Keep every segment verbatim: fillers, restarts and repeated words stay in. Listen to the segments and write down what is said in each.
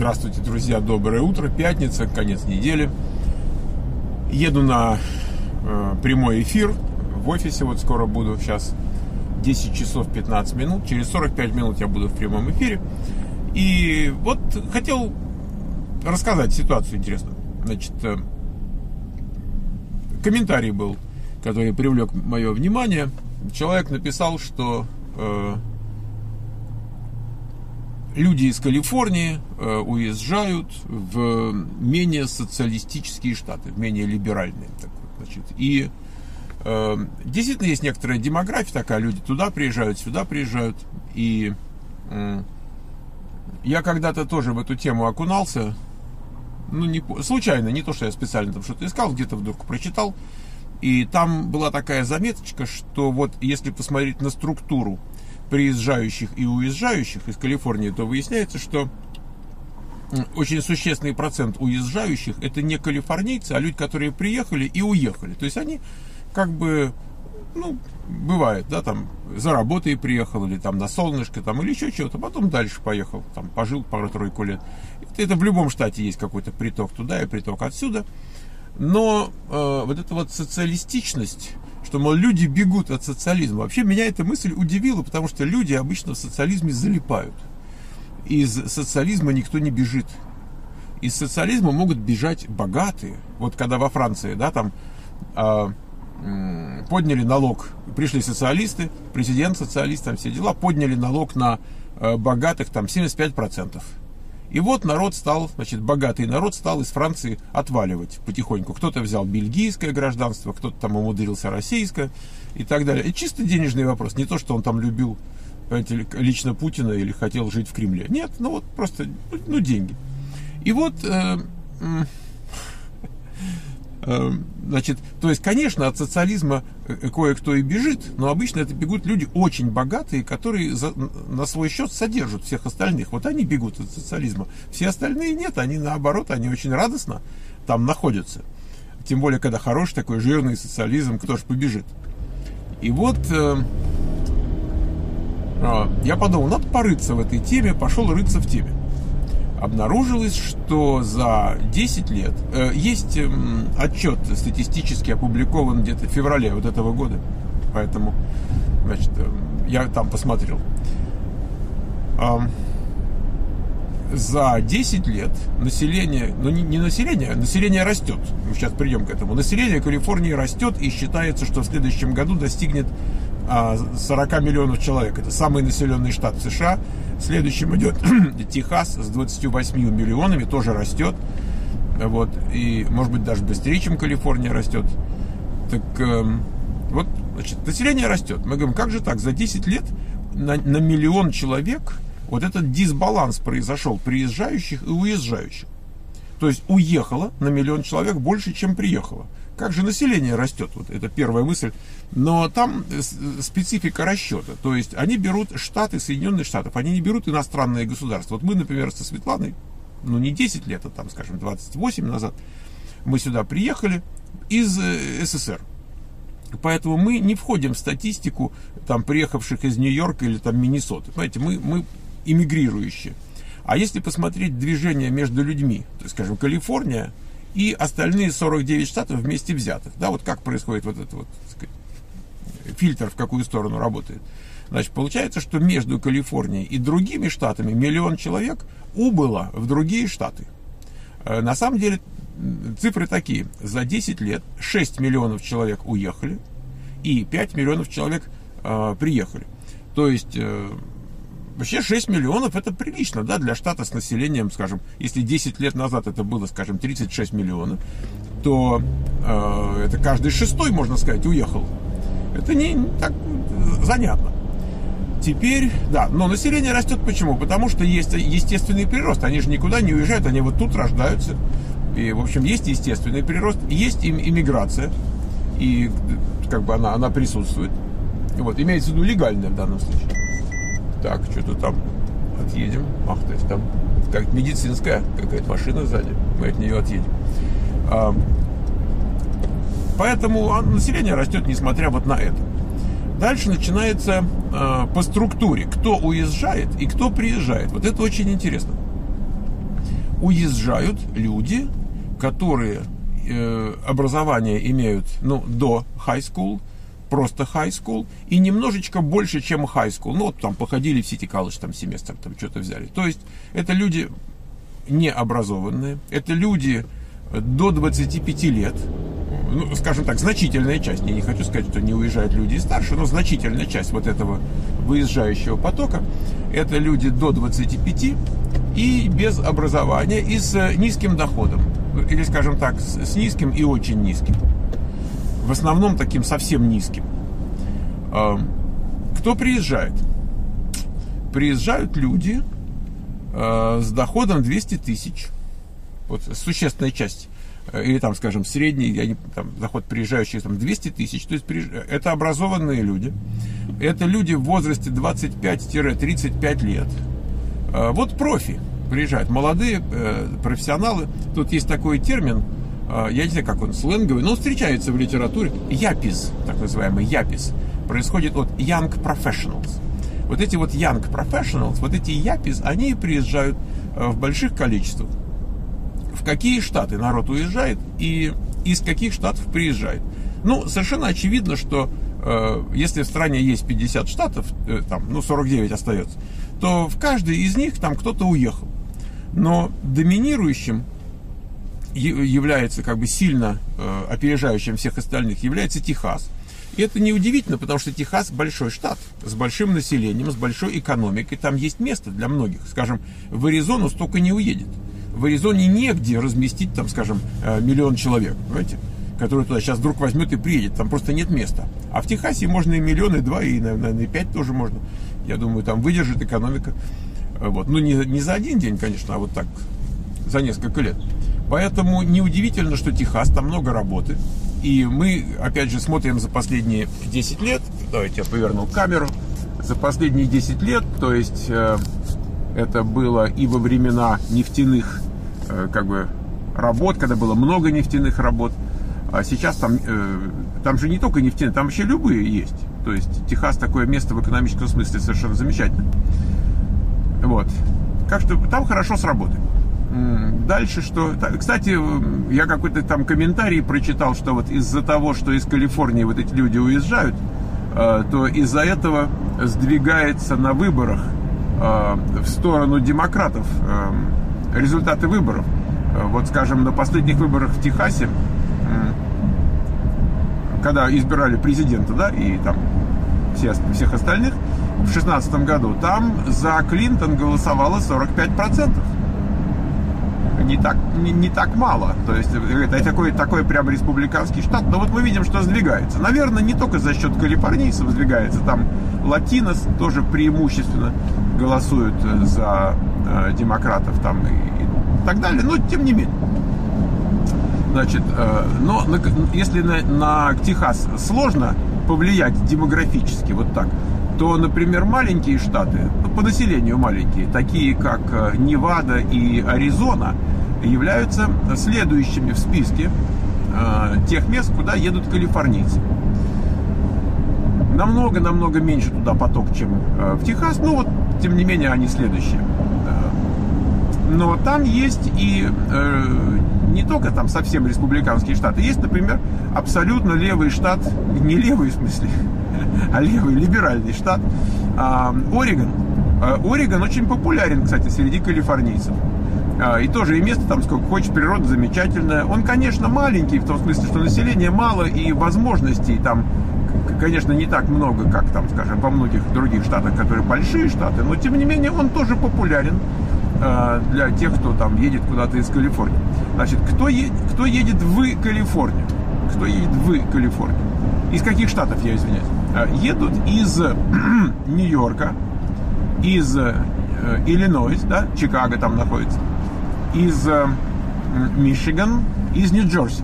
Здравствуйте, друзья, доброе утро. Пятница, конец недели. Еду на э, прямой эфир в офисе, вот скоро буду, сейчас десять часов пятнадцать минут. Через сорок пять минут я буду в прямом эфире. И вот хотел рассказать ситуацию интересную. Значит, э, комментарий был, который привлек мое внимание. Человек написал, что э, люди из Калифорнии э, уезжают в менее социалистические штаты, в менее либеральные. Так вот, значит. И э, действительно есть некоторая демография такая, люди туда приезжают, сюда приезжают. И э, я когда-то тоже в эту тему окунался, ну, не, случайно, не то, что я специально там что-то искал, где-то вдруг прочитал. И там была такая заметочка, что вот если посмотреть на структуру приезжающих и уезжающих из Калифорнии, то выясняется, что очень существенный процент уезжающих — это не калифорнийцы, а люди, которые приехали и уехали. То есть они как бы, ну, бывает, да, там за работой приехал, или там на солнышко, там, или еще чего-то, потом дальше поехал, там пожил пару-тройку лет. Это, это в любом штате есть какой-то приток туда и приток отсюда. Но э, вот эта вот социалистичность, что, мол, люди бегут от социализма. Вообще меня эта мысль удивила, потому что люди обычно в социализме залипают. Из социализма никто не бежит. Из социализма могут бежать богатые. Вот когда во Франции, да, там э, э, подняли налог, пришли социалисты, президент социалист, там все дела, подняли налог на э, богатых, там, семьдесят пять процентов. И вот народ стал, значит, богатый народ стал из Франции отваливать потихоньку. Кто-то взял бельгийское гражданство, кто-то там умудрился российское и так далее. И чисто денежный вопрос. Не то, что он там любил, понимаете, лично Путина или хотел жить в Кремле. Нет, ну вот просто, ну, деньги. И вот, э, э, значит, то есть, конечно, от социализма кое-кто и бежит, но обычно это бегут люди очень богатые, которые за, на свой счет содержат всех остальных. Вот они бегут от социализма. Все остальные нет, они наоборот, они очень радостно там находятся. Тем более, когда хороший такой жирный социализм, кто же побежит. И вот э, э, я подумал, надо порыться в этой теме, пошел рыться в теме. Обнаружилось, что за десять лет э, есть э, отчет статистически опубликован где-то в феврале вот этого года, поэтому, значит, э, я там посмотрел. Э, за десять лет население, ну не, не население, население растет. Мы сейчас придем к этому. Население Калифорнии растет, и считается, что в следующем году достигнет э, сорок миллионов человек. Это самый населенный штат в США. Следующим идет Техас с двадцатью восьмью миллионами, тоже растет. Вот, и, может быть, даже быстрее, чем Калифорния растет. Так э, вот, значит, население растет. Мы говорим, как же так? За десять лет на, на миллион человек вот этот дисбаланс произошел приезжающих и уезжающих. То есть уехало на миллион человек больше, чем приехало. Как же население растет? Вот это первая мысль. Но там специфика расчета. То есть они берут штаты Соединенных Штатов, они не берут иностранные государства. Вот мы, например, со Светланой, ну не десять лет, а там, скажем, двадцать восемь назад, мы сюда приехали из СССР. Поэтому мы не входим в статистику там приехавших из Нью-Йорка или там Миннесоты. Понимаете, мы, мы иммигрирующие. А если посмотреть движение между людьми, то есть, скажем, Калифорния и остальные сорок девять штатов вместе взятых. Да, вот как происходит вот этот вот, так сказать, фильтр, в какую сторону работает. Значит, получается, что между Калифорнией и другими штатами миллион человек убыло в другие штаты. На самом деле цифры такие. За десять лет шесть миллионов человек уехали и пять миллионов человек э, приехали. То есть э, вообще шесть миллионов это прилично, да, для штата с населением, скажем, если десять лет назад это было, скажем, тридцать шесть миллионов, то э, это каждый шестой, можно сказать, уехал. Это не, не так занятно. Теперь, да, но население растет почему? Потому что есть естественный прирост. Они же никуда не уезжают, они вот тут рождаются. И, в общем, есть естественный прирост, есть им иммиграция. И как бы она, она присутствует. Вот, имеется в виду легальная в данном случае. Так, что-то там отъедем. Ах, то есть там как медицинская какая-то машина сзади. Мы от нее отъедем. А, поэтому население растет, несмотря вот на это. Дальше начинается э, по структуре, кто уезжает и кто приезжает. Вот это очень интересно. уезжают люди, которые э, образование имеют, ну, до high school, просто high school, и немножечко больше, чем high school. Ну, вот там походили в City College, там семестр, там что-то взяли. То есть, это люди необразованные, это люди до двадцати пяти лет, ну, скажем так, значительная часть, я не хочу сказать, что не уезжают люди и старше, но значительная часть вот этого выезжающего потока, это люди до двадцати пяти и без образования, и с низким доходом, или, скажем так, с низким и очень низким. В основном таким совсем низким. Кто приезжает? Приезжают люди с доходом двести тысяч. Вот существенная часть. Или там, скажем, средний, я не, там, доход приезжающих там двести тысяч. То есть это образованные люди. Это люди в возрасте двадцать пять - тридцать пять лет. Вот профи приезжают. Молодые профессионалы. Тут есть такой термин. Я не знаю, как он, сленговый, но он встречается в литературе. Япис, так называемый япис, происходит от young professionals. Вот эти вот young professionals, вот эти япис, они приезжают в больших количествах. В какие штаты народ уезжает и из каких штатов приезжает? Ну, совершенно очевидно, что э, если в стране есть пятьдесят штатов, э, там, ну, сорок девять остается, то в каждый из них там кто-то уехал. Но доминирующим является, как бы сильно э, опережающим всех остальных, является Техас. И это неудивительно, потому что Техас большой штат, с большим населением, с большой экономикой, там есть место для многих. Скажем, в Аризону столько не уедет. В Аризоне негде разместить, там, скажем, э, миллион человек, понимаете, который туда сейчас вдруг возьмет и приедет, там просто нет места. А в Техасе можно и миллион, и два, и, наверное, и пять тоже можно. Я думаю, там выдержит экономика. Вот. Ну, не, не за один день, конечно, а вот так, за несколько лет. Поэтому неудивительно, что Техас, там много работы. И мы, опять же, смотрим за последние десять лет. Давайте я поверну камеру. За последние десять лет, то есть э, это было и во времена нефтяных э, как бы работ, когда было много нефтяных работ. А сейчас там, э, там же не только нефтяные, там вообще любые есть. То есть Техас такое место в экономическом смысле совершенно замечательное. Вот. Так что там хорошо с работой. Дальше что? Кстати, я какой-то там комментарий прочитал, что вот из-за того, что из Калифорнии вот эти люди уезжают, то из-за этого сдвигается на выборах в сторону демократов результаты выборов. Вот, скажем, на последних выборах в Техасе, когда избирали президента, да, и там все, всех остальных, в шестнадцатом году, там за Клинтон голосовало сорок пять процентов. Не так, не, не так мало. То есть это такой, такой прям республиканский штат. Но вот мы видим, что сдвигается. Наверное, не только за счет калифорнийцев сдвигается. Там латинос тоже преимущественно голосуют за э, демократов там, и, и так далее. Но тем не менее. Значит, э, но на, если на, на Техас сложно повлиять демографически вот так, то, например, маленькие штаты, ну, по населению маленькие, такие как Невада и Аризона, являются следующими в списке э, тех мест, куда едут калифорнийцы. Намного-намного меньше туда поток, чем э, в Техас, но вот, тем не менее, они следующие. Но там есть и э, не только там совсем республиканские штаты, есть, например, абсолютно левый штат, не левый в смысле, а левый, либеральный штат, э, Орегон. Э, Орегон очень популярен, кстати, среди калифорнийцев. Э, и тоже и место там сколько хочешь, природа замечательная. Он, конечно, маленький, в том смысле, что населения мало и возможностей там, конечно, не так много, как там, скажем, во многих других штатах, которые большие штаты, но, тем не менее, он тоже популярен э, для тех, кто там едет куда-то из Калифорнии. Значит, кто, е- кто едет в Калифорнию? Кто едет в Калифорнию? Из каких штатов, я извиняюсь? Э, едут из Нью-Йорка, из э, Иллинойс, да, Чикаго там находится, из э, Мичиган, из Нью-Джерси.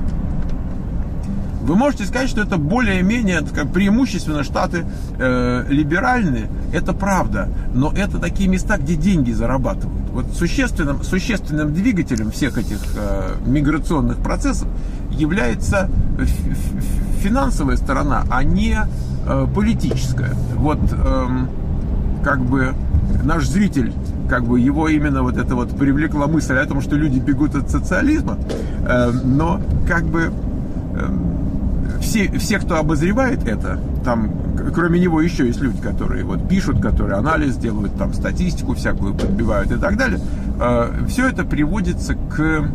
Вы можете сказать, что это более-менее, как преимущественно штаты э, либеральные, это правда, но это такие места, где деньги зарабатывают. Вот существенным, существенным двигателем всех этих э, миграционных процессов является финансовая сторона, а не э, политическая. Вот э, как бы наш зритель как бы его именно вот это вот привлекла мысль о том, что люди бегут от социализма, но как бы все, все, кто обозревает это, там, кроме него еще есть люди, которые вот пишут, которые анализ делают, там, статистику всякую подбивают и так далее, все это приводится к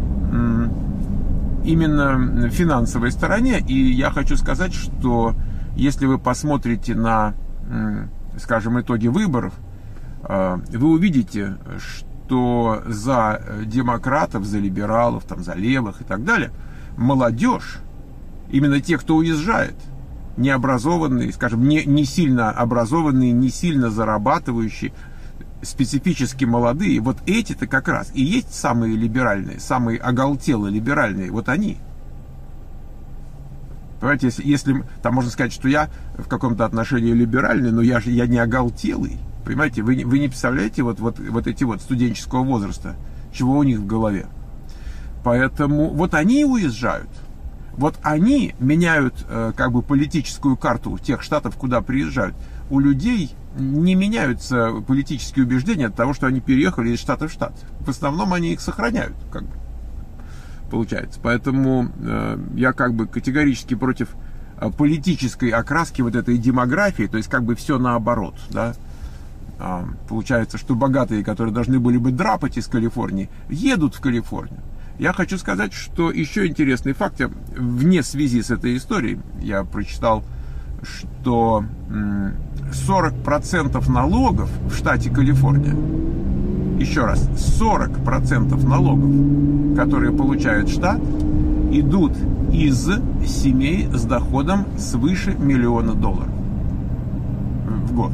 именно финансовой стороне, и я хочу сказать, что если вы посмотрите на, скажем, итоги выборов, вы увидите, что за демократов, за либералов, там, за левых и так далее, молодежь, именно те, кто уезжает, необразованные, скажем, не, не сильно образованные, не сильно зарабатывающие, специфически молодые, вот эти-то как раз и есть самые либеральные, самые оголтелые либеральные, вот они. Понимаете, если, если там можно сказать, что я в каком-то отношении либеральный, но я же я не оголтелый. Понимаете, вы, вы не представляете вот, вот, вот эти вот студенческого возраста, чего у них в голове. Поэтому вот они уезжают. Вот они меняют э, как бы политическую карту тех штатов, куда приезжают. У людей не меняются политические убеждения от того, что они переехали из штата в штат. В основном они их сохраняют, как бы, получается. Поэтому э, я как бы категорически против э, политической окраски вот этой демографии, то есть как бы все наоборот, да. Э, получается, что богатые, которые должны были бы драпать из Калифорнии, едут в Калифорнию. Я хочу сказать, что еще интересный факт, вне связи с этой историей, я прочитал, что сорок процентов налогов в штате Калифорния, еще раз, сорок процентов налогов, которые получает штат, идут из семей с доходом свыше миллиона долларов в год.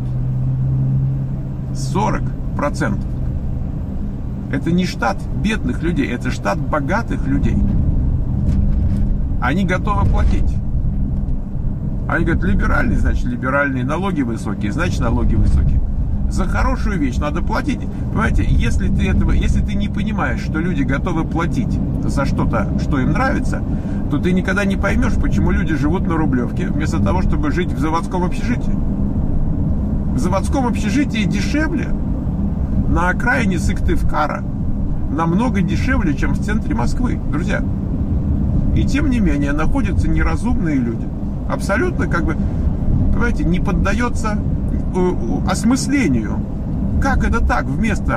сорок процентов. Это не штат бедных людей, это штат богатых людей. Они готовы платить. Они говорят, либеральный, значит, либеральные, налоги высокие, значит, налоги высокие. За хорошую вещь надо платить. Понимаете, если ты этого, если ты не понимаешь, что люди готовы платить за что-то, что им нравится, то ты никогда не поймешь, почему люди живут на Рублевке, вместо того, чтобы жить в заводском общежитии. В заводском общежитии дешевле, на окраине Сыктывкара, намного дешевле, чем в центре Москвы, друзья. И тем не менее находятся неразумные люди. Абсолютно, как бы, понимаете, не поддается осмыслению. Как это так? Вместо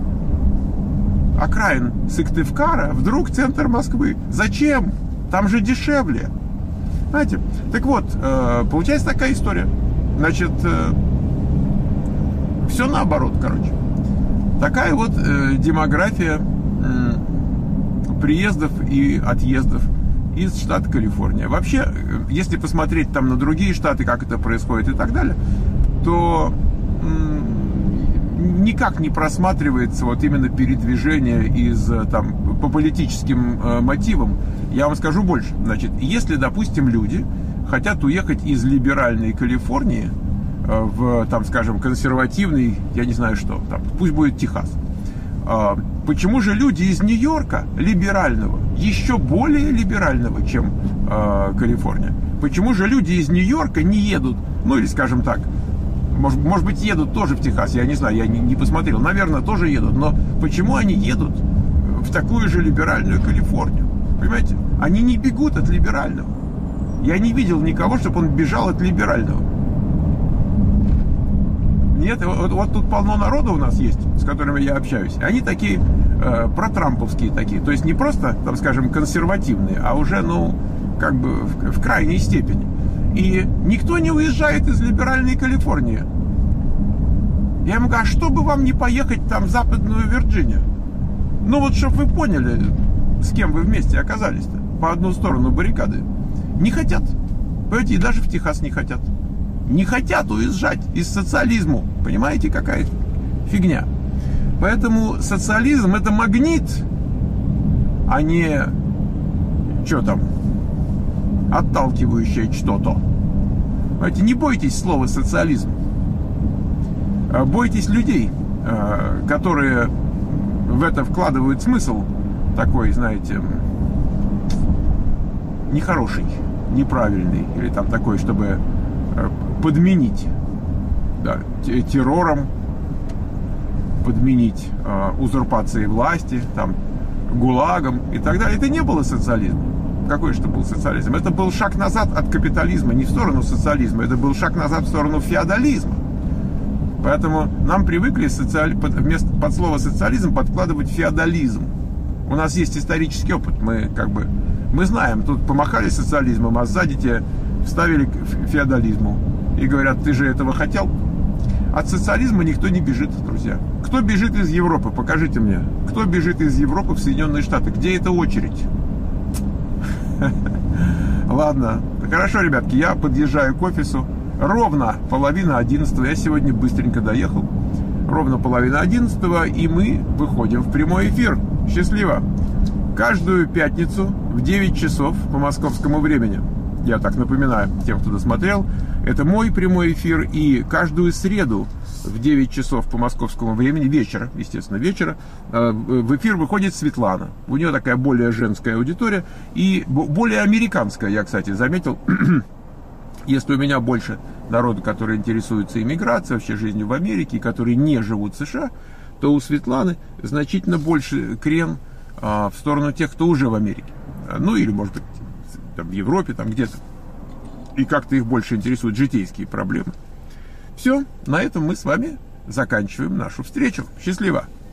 окраин Сыктывкара вдруг центр Москвы. Зачем? Там же дешевле. Знаете? Так вот, получается такая история. Значит, все наоборот, короче. Такая вот э, демография э, приездов и отъездов из штата Калифорния. Вообще, если посмотреть там на другие штаты, как это происходит и так далее, то э, никак не просматривается вот именно передвижение из, там, по политическим э, мотивам. Я вам скажу больше. Значит, если, допустим, люди хотят уехать из либеральной Калифорнии в, там, скажем, консервативный, я не знаю что, там, пусть будет Техас. А, почему же люди из Нью-Йорка, либерального, еще более либерального, чем а, Калифорния, почему же люди из Нью-Йорка не едут, ну или, скажем так, может, может быть, едут тоже в Техас, я не знаю, я не, не посмотрел, наверное, тоже едут, но почему они едут в такую же либеральную Калифорнию? Понимаете? Они не бегут от либерального. Я не видел никого, чтобы он бежал от либерального. Нет, вот, вот тут полно народа у нас есть, с которыми я общаюсь. Они такие э, протрамповские такие. То есть не просто, там, скажем, консервативные, а уже, ну, как бы в, в крайней степени. И никто не уезжает из либеральной Калифорнии. Я ему говорю, а что бы вам не поехать там в Западную Вирджинию? Ну вот, чтобы вы поняли, с кем вы вместе оказались-то. По одну сторону баррикады. Не хотят. Понимаете, и даже в Техас не хотят. Не хотят уезжать из социализма. Понимаете, какая фигня. Поэтому социализм — это магнит, а не что там, отталкивающее что-то. Понимаете, не бойтесь слова социализм. Бойтесь людей, которые в это вкладывают смысл такой, знаете, нехороший, неправильный, или там такой, чтобы подменить, да, террором, подменить э, узурпацией власти, там, ГУЛАГом и так далее. Это не было социализмом. Какой же это был социализм? Это был шаг назад от капитализма, не в сторону социализма, это был шаг назад в сторону феодализма. Поэтому нам привыкли социали... под... вместо... под слово социализм подкладывать феодализм. У нас есть исторический опыт, мы как бы мы знаем, тут помахали социализмом, а сзади тебе вставили феодализму и говорят, ты же этого хотел. От социализма никто не бежит, друзья. Кто бежит из Европы? Покажите мне. Кто бежит из Европы в Соединенные Штаты? Где эта очередь? Ладно. Хорошо, ребятки, я подъезжаю к офису. Ровно половина одиннадцатого. Я сегодня быстренько доехал. Ровно половина одиннадцатого. И мы выходим в прямой эфир. Счастливо. Каждую пятницу в девять часов по московскому времени. Я так напоминаю тем, кто досмотрел. Это мой прямой эфир. И каждую среду в девять часов по московскому времени, вечера, естественно, вечера, в эфир выходит Светлана. У нее такая более женская аудитория и более американская, я, кстати, заметил. Если у меня больше народу, который интересуется иммиграцией, вообще жизнью в Америке, и которые не живут в США, то у Светланы значительно больше крен а, в сторону тех, кто уже в Америке. Ну, или, может быть, там, в Европе, там где-то. И как-то их больше интересуют житейские проблемы. Все, на этом мы с вами заканчиваем нашу встречу. Счастливо!